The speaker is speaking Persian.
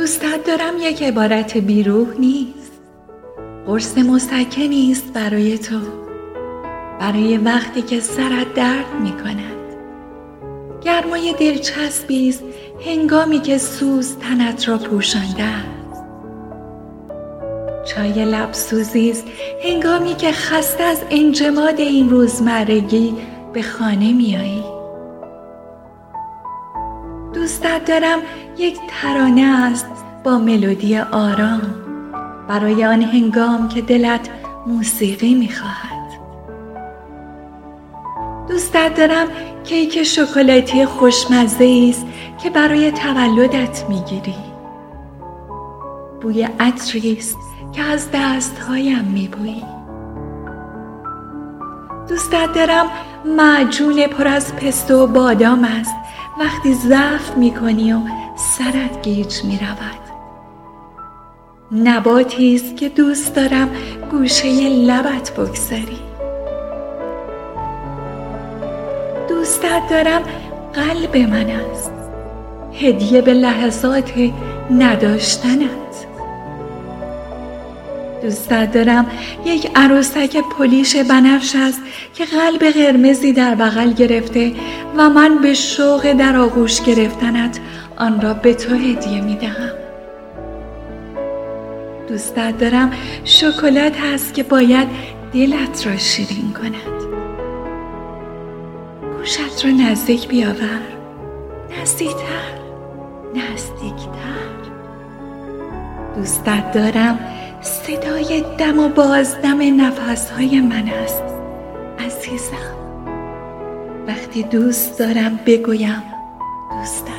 دوستت دارم یک عبارت بیروح نیست، قرص مسکنی است برای تو، برای وقتی که سرت درد می کند. گرمای دلچسبی است هنگامی که سوز تنت را پوشانده است. چای لبسوزی است هنگامی که خسته از انجماد این روزمرگی به خانه می آیی. دوستت دارم یک ترانه است با ملودی آرام برای آن هنگام که دلت موسیقی می خواهد. دوستت دارم کیک شکلاتی خوشمزه است که برای تولدت می گیری. بوی عطری است که از دستهایم می بویی. دوستت دارم معجون پر از پسته و بادام است وقتی ضعف می کنی و سرت گیج می رود. نباتی است که دوست دارم گوشه لبت بگذاری. دوستت دارم قلب من است، هدیه به لحظات نداشتنت. دوستت دارم یک عروسک پلیش بنفش است که قلب قرمزی در بغل گرفته و من به شوق در آغوش گرفتنت آن را به تو هدیه می دهم. دوستت دارم شکلات هست که باید دلت را شیرین کند. گوشت را نزدیک بیاور، نزدیکتر. دوستت دارم صدای دم و بازدم نفسهای من است عزیزم. وقتی دوست دارم بگویم دوست